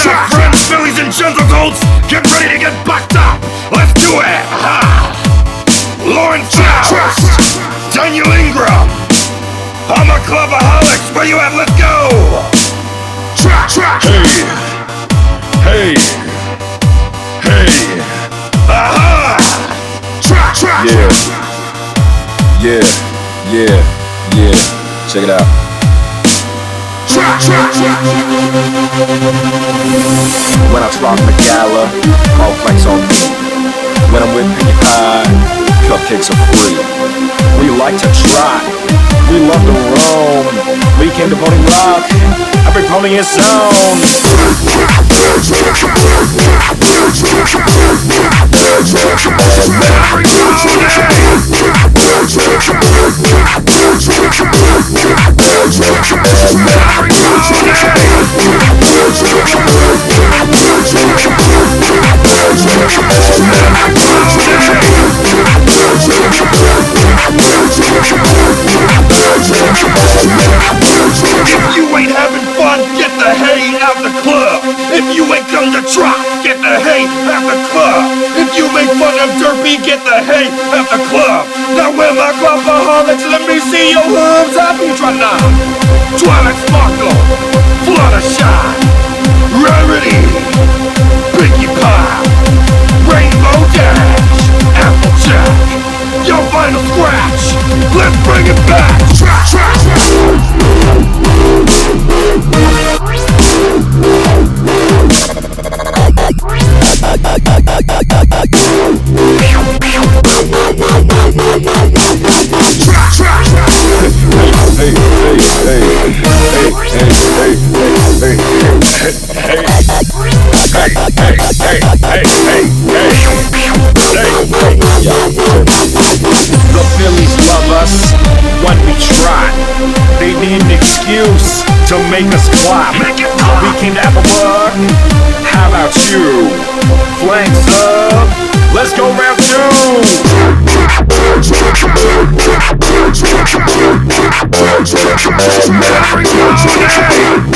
Friends, Phillies, and Gentlecolts, get ready to get bucked up. Let's do it. Lauren Faust, Daniel Ingram, I'm a Clubaholics. Where you at? Let's go. Hey. Aha. Yeah. Check it out. When I rock the gala, all flex on me. When I'm with Pinkie Pie, cupcakes are free. We like to try, we love to roam. We came to Pony Rock, every pony is own. If you ain't having fun, get the hay out the club. If you ain't come to drop, get the hay out the club. If you make fun of Derpy, get the hay out the club. Now where my Clubaholics, let me see your hooves. Happy now. Twilight Sparkle, Fluttershy, Rarity, Pinkie Pie, Rainbow Dash, Applejack, your final scratch. Let's bring it back. The Phillies love us when we try. They need an excuse to make us clap. We came to Applewood, how about you? Flanks up, let's go round two.